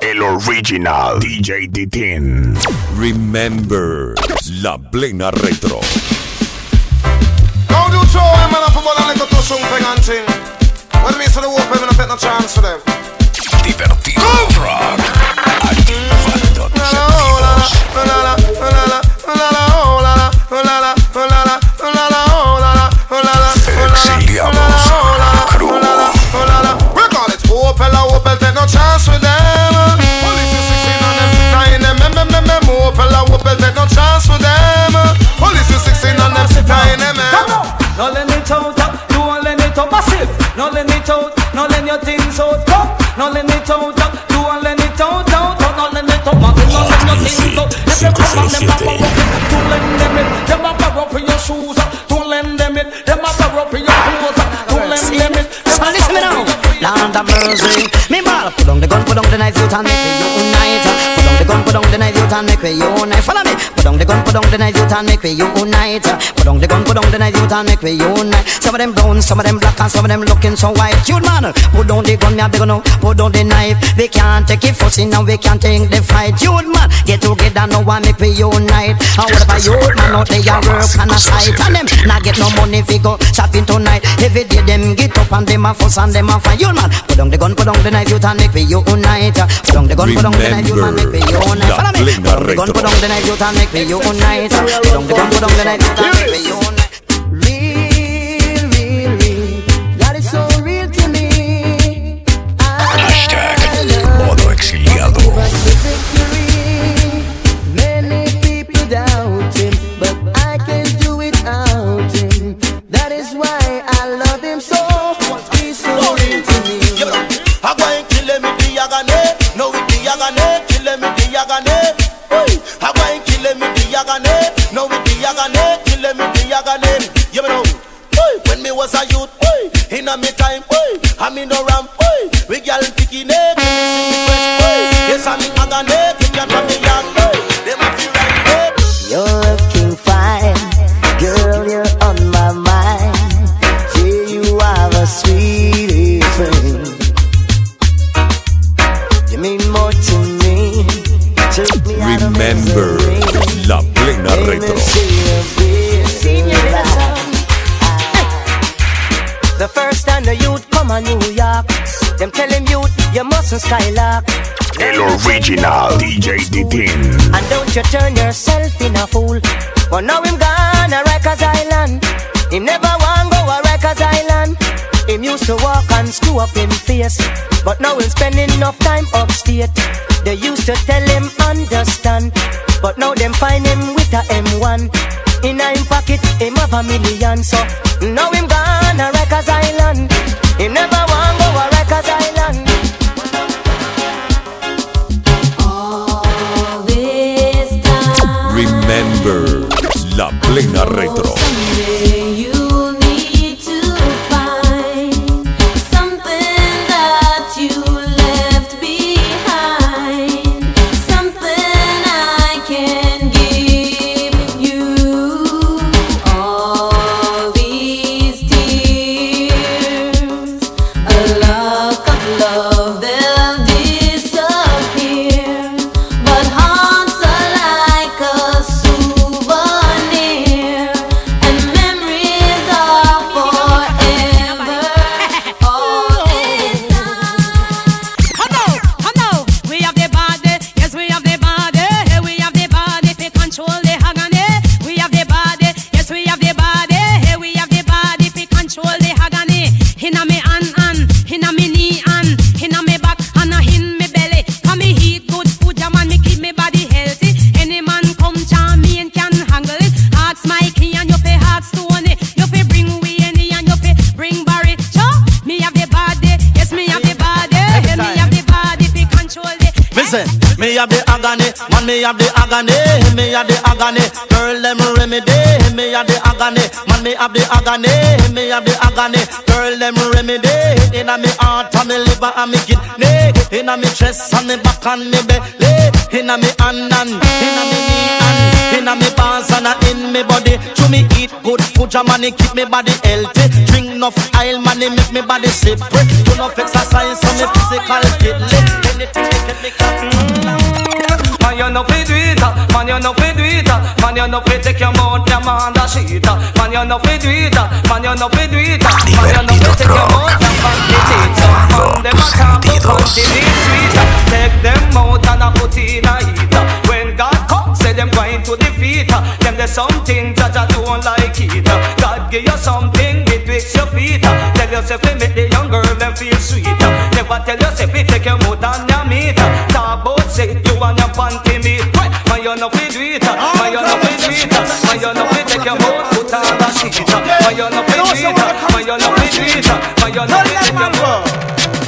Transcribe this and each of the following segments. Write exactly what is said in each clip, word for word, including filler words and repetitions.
El original D J Titin. Remember, la plena retro. Now do show him and I put a little to something and thing. When me say the whoop him and I take no chance for them. Divertido rock. Activando tus Exiliados Crew. We call it Opel, Opel, take no chance with them. Police is sixteen on them, tying them, mem, mem, mem, Opel, Opel, take no chance with them. Police is sixteen on them, tying them, mem. No let it out, you won't let it out, massive. No let it out, no let your things out, come. No let it out, you won't let it out, out, no let it out, massive. No let your things out. If you come on them, don't lend them it. Them a borrow for your shoes, don't lend them it. Them a borrow for your clothes, don't lend them it. So listen me now, Land of mercy. Me ball, put on the gun, put on the knife, you turn make me unite. Put on the gun, put on the knife, you turn make me unite. Follow me. Put on the gun, put on the knife, you turn make me unite. Put on the gun, put on the knife, you turn make me unite. Some of them brown, some of them black, and some of them looking so white. Cute man, put on the gun, me a big no. Put on the knife. We can't take it fussing and we can't take the fight. Cute man, get together now and make me unite. And what about you man out there work and a sight, and them not get no money if we go shopping tonight. Every day them get up and them a fuss and them a fight. You man, put on the gun, put on the knife, you turn make me unite. Put on the gun, put on the knife, you turn make me unite. Follow me. Put on the gun, put on the knife, you turn make me unite. Put on the gun, put on the knife, you turn make me unite. Real, real, real, that is so real to me. Hashtag Modo Exiliado. Many people doubt him, but I can do it without him. That is why I love him so. He's so real to me. I'm going to kill him with the Yagane. No, with the Yagane. Kill him with the Yagane. I'm going to kill him with the Yagane. No, with the Yagane. Kill him with the Yagane. You know, when me was a youth, in a me time, I'm in the ramp, we girl picking it. Yes, I'm in Yagane. Kill him from the Yagane. They must be right. You're looking fine, girl, you're on my mind. Yeah, you are a sweet friend. You mean more to me. Took me out of Remember, la plena retro. The first time the youth come on New York, them tell him youth, you mustn't skylark. El original D J Titin. And don't you turn yourself in a fool. But now him gone a Rikers Island. Him never want go a Rikers Island. Him used to walk and screw up him face, but now he's spending enough time upstate. They used to tell him understand, but now them find him with a M one. In a him pocket, him have a million. So now him gone a Rikers Island. Him never want go a Rikers Island. All this time. Remember, la plena retro. Someday you'll need to find something that you left behind, something I can give you. All these tears, a lock of love, they'll disappear, but hearts are like a souvenir, and memories are forever. All this time. Oh no, oh no, we have the body, yes we have the body, we have the body to control the agony. We have the body, yes we have the body, we have the body to control the agony. Inna me hand hand, inna me knee hand, inna me back and in me belly. Can me eat good food, ja man, me keep me body healthy. Any man come charm me and can handle it. Ask Mikey and you pay ask Tony, you pay bring we any and you pay bring Barry. Sure, me have the body, yes me have the body, me have the body to control the. Listen, me have the agony, man, me have the agony, me have the agony, girl, them remedy, me have the agony, man, me have the agony, me have the agony, girl, them remedy, inna me heart and me liver and me kidney, inna me chest and me back and me belly, inna me hand and inna me knee and inna me pants and in me body. To me eat good food, your money keep me body healthy. Drink enough oil, money make me body slippery. Do enough exercise, so me physical fit lit. Anything they get me can. Man, you know fi do it, man, you know fi do it, man, you know fi take your mouth, your man da shit. Man, you know fi do it, man, you know fi do it, man, you know fi take your mouth, your man da shit. Man, them a talk about something sweet. Take them out and a put in a heat. When God comes, say them going to defeat. Them there's something that I don't like it. God give you something, it wakes your feet. Tell yourself to make the young girl them feel sweet. Never tell yourself to take your mouth and your meat. Talk about say you and your panty meat. Man, you know fi do it, man, you know fi do it, man, you know fi take your mouth, put on the sheet. Man, you know fi do it, man, you know fi do it, man, you know fi take your mouth.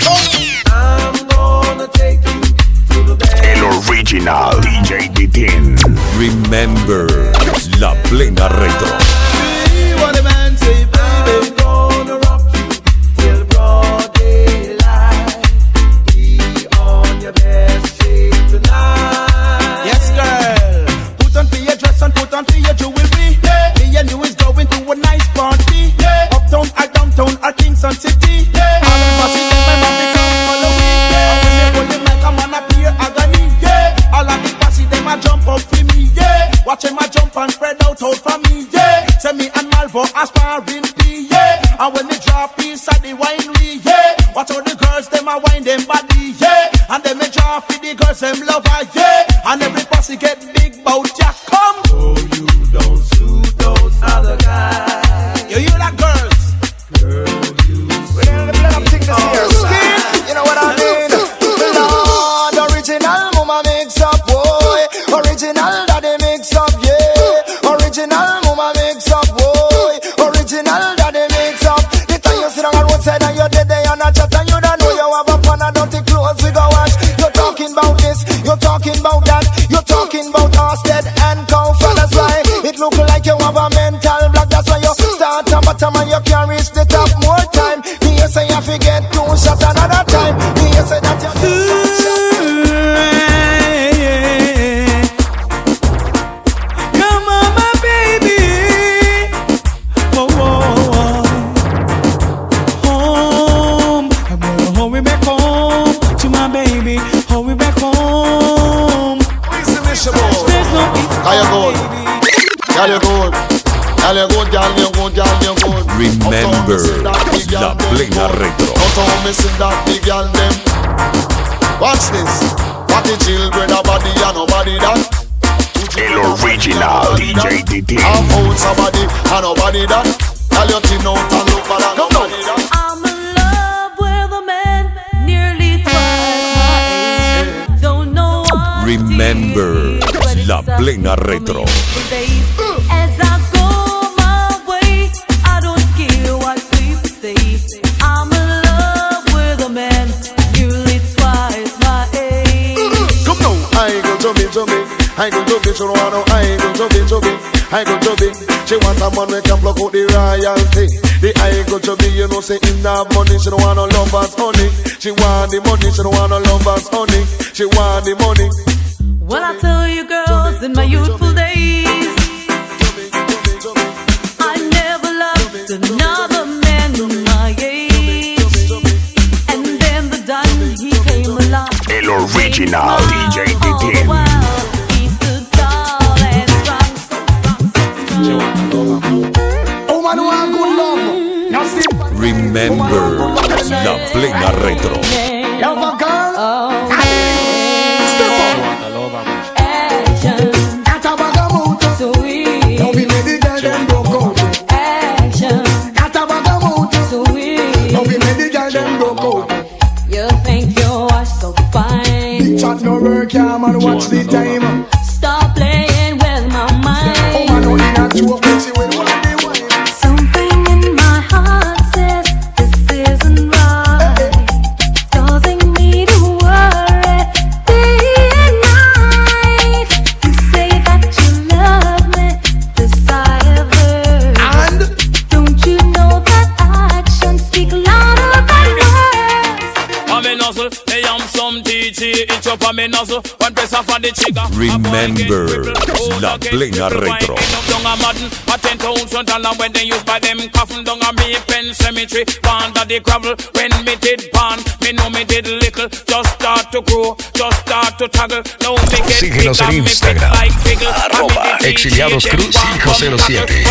I'm gonna take you to the bed. El original D J Titín. Remember, La Plena Retro. See what the man say, baby. I'm gonna rock you till broad daylight. Be on your best shape tonight. Yes, girl. Put on for your dress and put on for your jewelry. Yeah. Me and you is going to a nice party. Yeah. Uptown or downtown or Kingston City. Yeah. All the bossy them my mom they come follow me. Yeah. And when they hold them like a man up here agony. Yeah. All of the bossy them a jump up for me. Yeah. Watch him a jump and spread out out for me. Yeah. Say me and Malvo aspiring P. Yeah. And when they drop piece at the winery. Yeah. Watch all the girls them a wine them body. Yeah. And them a drop for the girls them lover. Yeah. And every bossy get big bout ya come. Oh, you don't suit those other guys. You hear that, girls? Girl, you well, let me take this here. Skin, you know what I mean? Lord, original mama mix up, boy. Original daddy mix up, yeah. Original mama mix up, boy. Original daddy mix up. The time you sit on the roadside and you're dead there and a chat and you don't know you have a pan of dirty clothes we go wash. You're talking about this, you're talking about that. You're talking about Orsted and Comfort. That's why it look like you have a mental block. That's why you start at bottom and you can't reach the top more time. Me you say you forget two shots another time. Me you say that you come on my baby. Oh, oh, oh. Home. I'm gonna hold me back home to my baby. Hold me back home. There's no peace. How you good? Girl, you good. Girl, you good, girl, you good, girl, you good. Remember, La Plena Retro. Uptown me see that big girl them. Watch this. What the children a body and nobody that. El original D J Titín. Half out somebody and nobody that. Girl, you thin out and look bad and nobody that. I'm in love with a man nearly twice my age. Don't know what Remember, La Plena Retro. as I go my way, I don't care what people say. I'm in love with a man nearly twice my age. Come now, I go to me, to me. I go to me, so no one I go to me, to me. I go to me. She want a man we can block out the royalty. The I go to me, you know, say in that money, she don't want no lovers, honey. She want the money, she don't want no lovers, honey. She want the money. Well, I tell you girls, in my youthful days, I never loved another man my age. And then the diamond, he came along. El original D J Titín. Oh, wow. He stood tall and strong, so strong, so strong. Oh, man, want good love. Now see. Remember, La Plena Retro. Love a girl. Oh, Step up. action, Got a bag of motor. sweet, Don't be ready, girl, them broke out. action, Got a bag of motor. sweet. Don't be ready, girl, them broke out. You think you are so fine? Big chat no work, yeah, man, watch the time. Stop playing with my Oh, mind. man, only a two of pretty with one day wine. Something in my heart says this isn't right, causing me to worry day and night. You say that you love me, this I have heard. And Don't you know that actions speak louder than words? I'm in hustle, hey, I'm some T T, it's up on me nozzle. One press off on the trigger. Remember, La Plena Retro. A ten thousand dollar when they use by them coffin down a me pen cemetery. Under the gravel when me did ban, me know me did little. Just start to grow, just start to toggle. Now me get Síguenos en Instagram, arroba Exiliados Cruz cinco cero siete.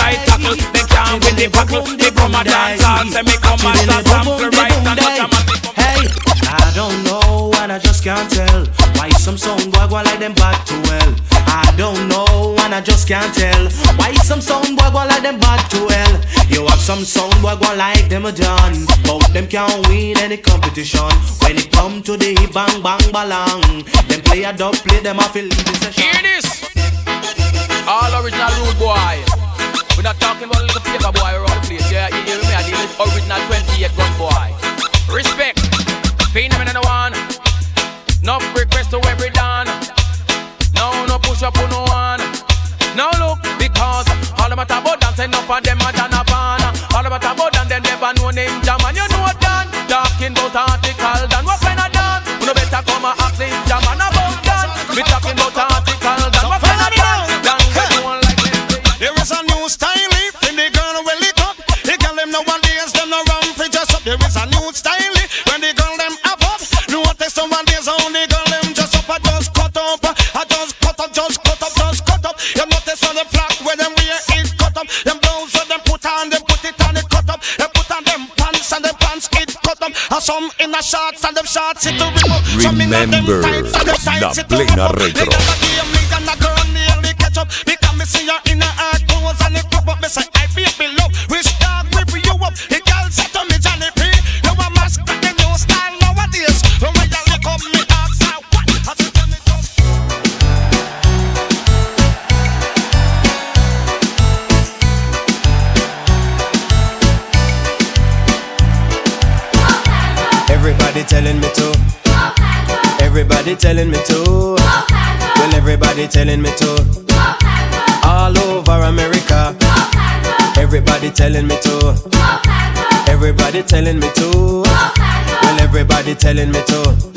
Hey, I don't know and I just can't tell why some sound boy go like them bad too well. I don't know and I just can't tell why some sound boy go like them bad too well. You have some sound boy go like them a done, but them can't win any competition. When it come to the hip bang bang balang, them play a dub play them off in the session. Hear this, all original rude boy. We're not talking about a little paper boy around the place. Yeah, you hear me? I deal with original twenty-eight gun boy. Respect, phenomenon no one. No request to every dawn. No, no push up on no one. Now look, because all about about dance, enough of them are done a ban. All about about dance, they never know name jam. And you know what done? Talking about article done. What kind of done? You know better come and act this jam and about done. We talking about article done. What kind of done? Done when you want like this. There is a new style in the girl will it up. The girl them nowadays them no run for just up. There is a new style when the girl them up up. No text nowadays on the girl them just up. I just cut up, I just cut up, just cut up, just cut up. You notice on the flat where them wear it cut up. Them blouse where them put on, them put it on it cut up. Them put on them pants and them pants it cut up. And some in the shorts and them shorts it to remove. Some in them tights and them tights it to remove. They got a game me and a girl nearly catch up. Because me see you in a hard clothes and it crop up. Me say I feel below. Which dog whip you up? The girl said to me Johnny P. You a mask with the new style nowadays. When you look up me ask her what? I said to me just everybody telling me to. Everybody telling me to. Well, everybody telling me to. All over America. Everybody telling me to. Everybody telling me to. Well, everybody telling me to.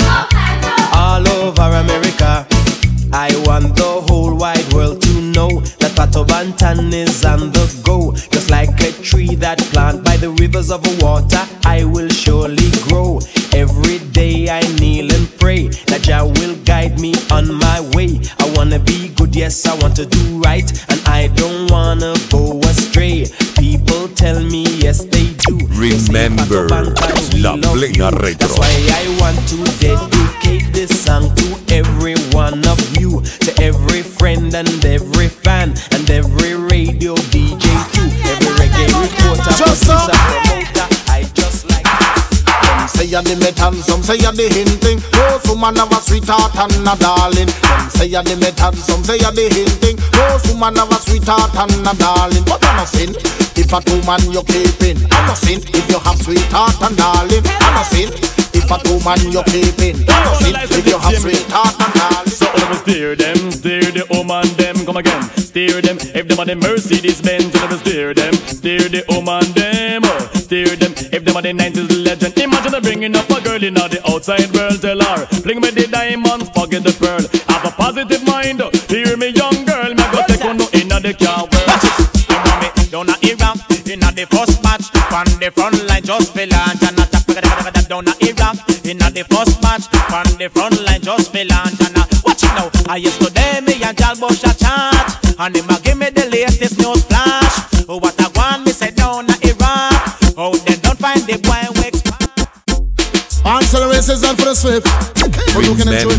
All over America. I want the whole wide world to know that Pato Bantan is on the go. Just like a tree that planted by the rivers of water, I will surely grow. Every day I kneel and pray that Jah will guide me on my way. I wanna be good, yes, I want to do right, and I don't wanna go astray. People tell me yes they do. Remember, La Plena Retro. That's why I want to dedicate this song to every one of you, to every friend and every fan and every radio D J too, every reggae reporter, producer, promoter. I just like Some say you're the method, some say you're the hinting. Those woman have a sweetheart and a darling. Some say you're the method, some say you're the hinting. Those woman have a sweetheart and a darling. But I'm not saying if a two man you're keeping. I'm not saying if you have sweetheart and darling. I'm not saying if a two man you're keeping. I'm not saying if you have sweetheart and darling. So let me steer them, steer the woman them, come again. Steer them, if them are the Mercedes Benz, let me steer them, steer the woman them, uh, steer them, if them are the nineties legend. Imagine them bringing up a girl in the outside world, tell her, fling me the diamonds, forget the pearl. Have a positive mind, hear me young girl, me go take one in the car world. You know me, down a Iraq, in the first match, on the front line, just feel launch and attack. Down a Iraq, in the first match, on the front line, just feel launch and watch it now. I used to day me and Jal Bush a chat, and him a give me the latest news flash. Oh, what I want me say down a Iraq. Oh, they don't find the boy who answer the races and for the swift. Remember,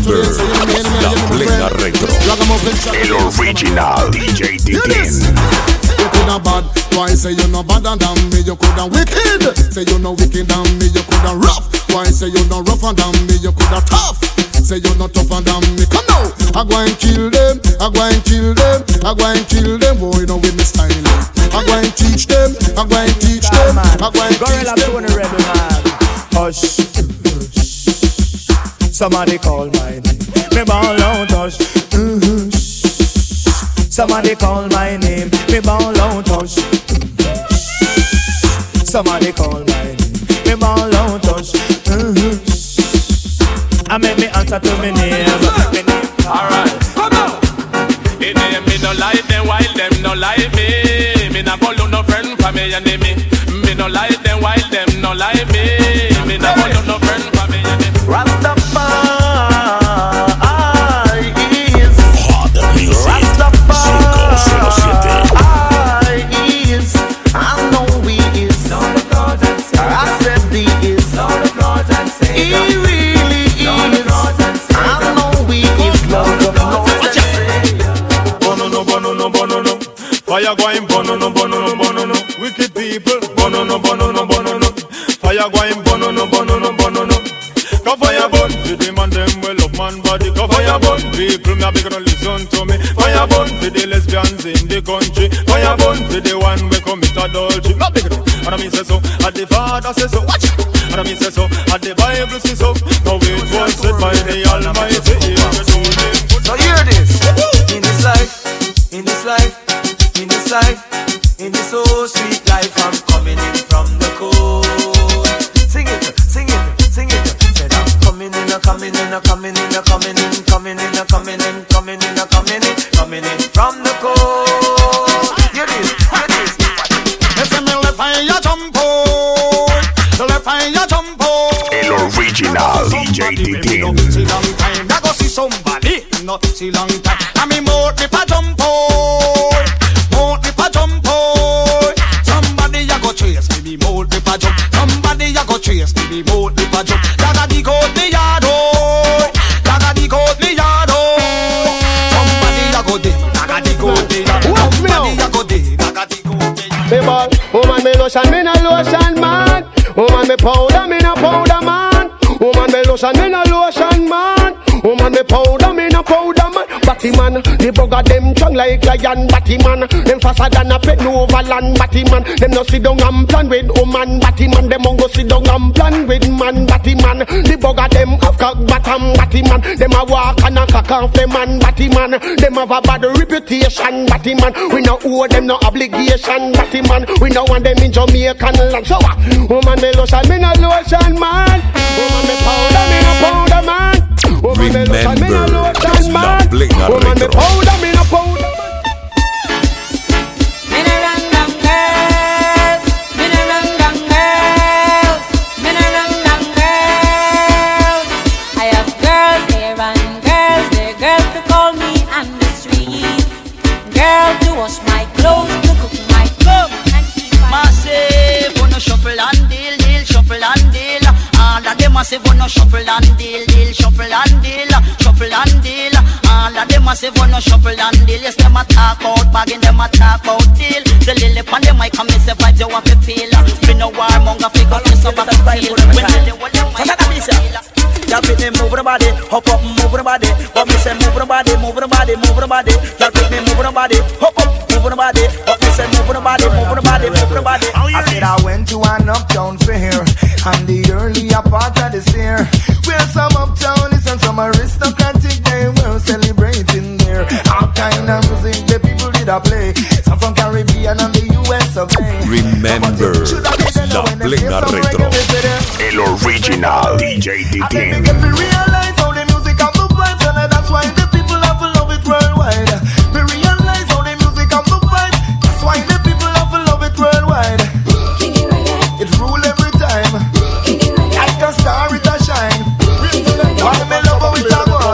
La Plena Retro. El original D J D ten. You coulda bad, why say you no badder than me? You coulda wicked, say you no wicked than me. You coulda rough, why say you no rougher than me? You coulda tough, say you no tougher than me. Come now, I go and kill them, I go and kill them, I go and kill them. Boy, you know with me style. I go and teach them, I go and teach them, I go and teach them. Gorilla Tony Rebel man, hush. Somebody call my name, me ball out, hush. Mm-hmm. Somebody call my name, me ball out, hush. Somebody call my name, me ball out, hush. Mm-hmm. I make me answer to me name. Alright, come on. In them me no like them, while them no like me. Me no follow no friend for me enemy. Me no like them, while them no like me. Me no follow no friend for me enemy. Rastafari is Rastafari is I know he is Lord of Lords and Savior. I said he is Lord of Lords and Savior. He really is Lord of Lords and Savior. I know he is Lord of Lords and Savior. Bono no, bono no, bono no. Fire going bono no, bono no, bono no. Wicked people, bono no, bono no, bono no. Fire going bono no, bono no, bono no. Go fire burn, for them and them well up man body. Go fire burn, people me a big no listen to me. Fire burn for the lesbians in the country. Fire burn for the one we commit adultery. No big no, and I mean say so, and the Father says so. Watch, and I mean say so, and the Bible says so. Now it was said by the Almighty. So hear this. In this life, in this life, in this life, in this so sweet life, I'm coming in from the cold. Sing it, sing it, sing it. Said I'm coming in, coming in, coming in, coming in, coming in, coming in, coming in, coming in, coming in from the cold. Hear this, hear this. Listen me left eye ya jump out, the left eye ya jump out. El original D J Titin. See long time, I go see somebody. No, see long time. I mean more if I jump out, more if I jump out. Somebody ya go chase me, more if I jump. Somebody ya go chase me, more if I jump. Daga di go the yard oh, daga di go the yard oh. Somebody ya go the, daga di go the yard. Somebody ya go the, daga di go the yard. Me ball, woman me lotion, me no lotion man. Woman me powder, me no powder man. Woman me lotion, me no lotion man. Woman me powder, me no powder man. Batty man, the bugger them strong like lion. Batty man, them faster than a pet Nova land. Batty man, them no sit down and plan with woman. Batty man, them won't go sit down and plan with man. Batty man, the bugger them have cock bottom. Batty man, them a walk and a cock off them man. Batty man, them have a bad reputation. Batty man, we no owe them no obligation. Batty man, we no want them in Jamaican land. So what? Woman me lotion, me no lotion man. Woman me powder, me no powder man. Woman me lotion, me no lotion man. Woman me powder, me no powder man. Me no run down girls, me no run down girls, me no run down girls. I have girls here and girls there, girls to call me on the street, girls to wash my clothes, to cook my food and keep my massive. Wanna shuffle and deal, deal, shuffle and deal. All of them massive, wanna shuffle and deal, deal, shuffle and deal, shuffle and deal. All of them massive, wanna shuffle and deal. Yes, them a talk out bagging, them a talk out deal. The lily pan them mic come me say vibes you want to feel. Be no warmonger, figure this up a feel. When the whole them mic come me feel. Y'all pick me move the body, hop up, move the body. But me say move the body, move the body, move the body. Y'all pick me move the body, hop up, move the body. But me say move the body, move the body, move the body. I said I went to an uptown fair, and the earlier part of this year, where some uptownies and some aristocratic they were celebrating there. All kind of music the people did a play, some from Caribbean and the U S of A. Remember La Plena Retro. El original D J Titin. If we realize how the music and the vibes, and that's why the people have to love it worldwide. We realize how the music and the vibes, that's why the people have to love it worldwide. It rule every time. Like a star it a shine. Why me love how it a go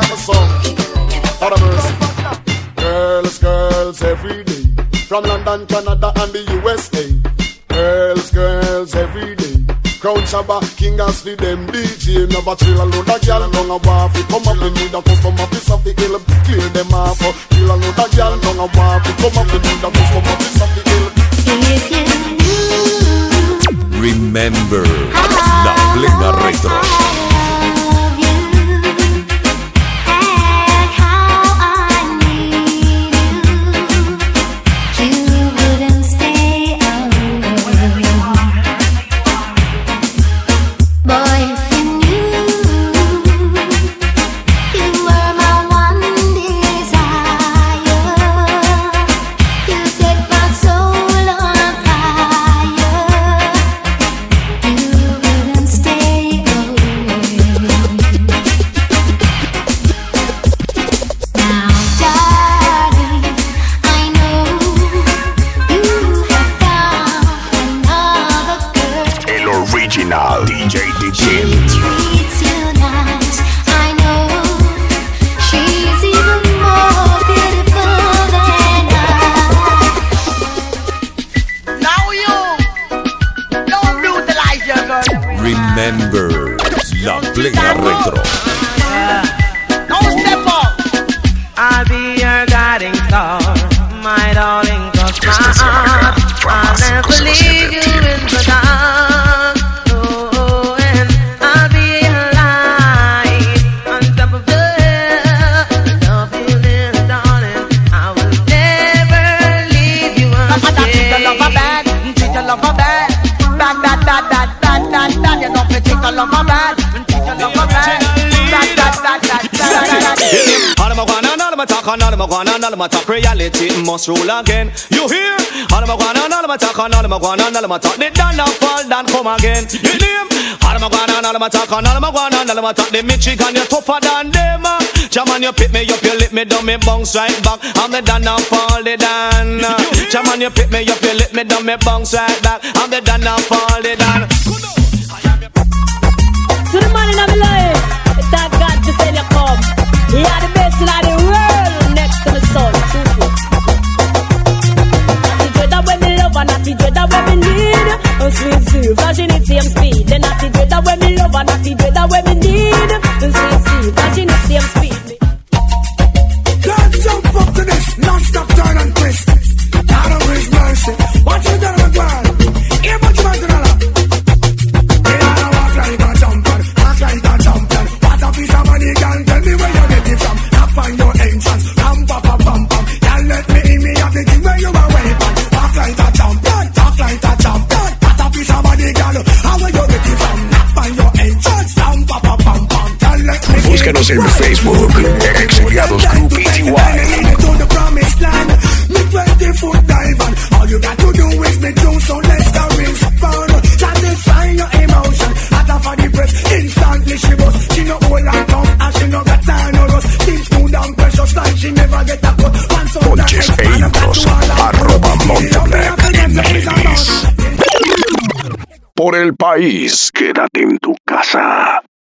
on. Girls, girls every day, from London, Canada and the U S A. Girls, girls every day. Crown Shabba, King Ashley, them D J. Never chill alone, a girl down a waffle. Come up, we need a customer, piece of the hill. Clear them off, chill alone, a girl down a waffle. Come up, we need a customer, piece of the hill. Remember La Plena Retro. Stay Plena Retro. No step up. I'll be your guiding star, my darling, 'cause my heart, I'll never leave you in the dark. Oh, and I'll be your light on top of the hill. Love you, little darling, I will never leave you again. Treat your lover bad, treat your lover bad, bad, bad, bad, bad, bad, bad, bad. You don't treat your lover bad, treat your lover bad, bad, bad, bad, bad, bad. All of my guana, all of my talk, all of my guana, all of my talk, reality must rule again. You hear? All of my guana, all of my talk, all of my guana, all of my talk, they done not fall down, come again. You name? All of my guana, all of my talk, all of my guana, all of my talk, the Michigan, you tougher than them. Jaman, you pick me up, you lick me down, me bounce right back. I'm the done not fall the down. Jaman, you pick me up, you lick me down, me bounce right back. I'm the done not fall the down. To the man in my life, thank God to send you come. He are the best in the world, next to the sun. Not the dread that when me love, and not the dread that when me need. And sweet, sweet, virginity and speed. Then not the dread that when me love, and not the dread that when me need. And sweet, sweet, virginity and speed. God jump up to this, non-stop turn and twist. God of His mercy, watch you down on the ground. Here, what you want to know? Like a champion, act like a champion. What a piece of money, can tell me where you get it from. Not find your entrance, ram pa pa pam pam. Can't let me in me have the thing where you are waiting. Walk like a champion, talk like a champion. What a piece of money, girl, how where you get it from. Not find your entrance, ram pa pa pam pam. Can't let me in. Búscanos en Facebook, Exiliados Group P T Y. To the promised land, me twenty foot dive on. All you got to do is me do so let's go rinse fun. Satisfy your emotion. For the press, instantly she was. She no hold and come, and she no got time no rust. Things smooth and precious like she never get a cut. Ponches e intros, arroba Monteblack en Release. Por el país, quédate en tu casa.